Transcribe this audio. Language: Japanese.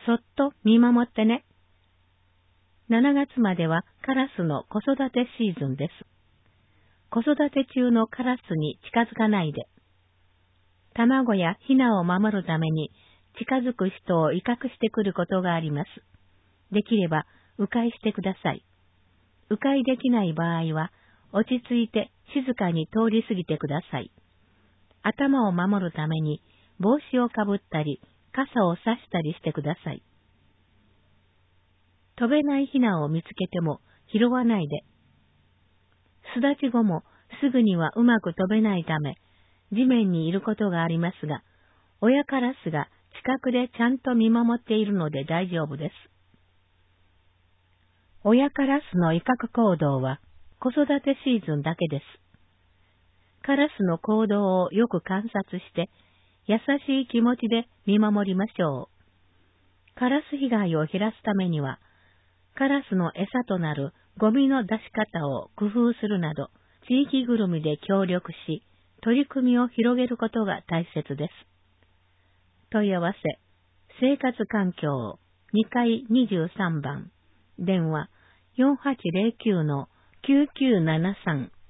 そっと見守ってね。7月まではカラスの子育てシーズンです。子育て中のカラスに近づかないで。卵やヒナを守るために近づく人を威嚇してくることがあります。できれば迂回してください。迂回できない場合は落ち着いて静かに通り過ぎてください。頭を守るために帽子をかぶったり傘を差したりしてください。飛べないヒナを見つけても拾わないで。巣立ち後もすぐにはうまく飛べないため、地面にいることがありますが、親カラスが近くでちゃんと見守っているので大丈夫です。親カラスの威嚇行動は子育てシーズンだけです。カラスの行動をよく観察して、優しい気持ちで見守りましょう。カラス被害を減らすためには、カラスの餌となるゴミの出し方を工夫するなど、地域ぐるみで協力し、取り組みを広げることが大切です。問い合わせ、生活環境2階23番、電話4809-9973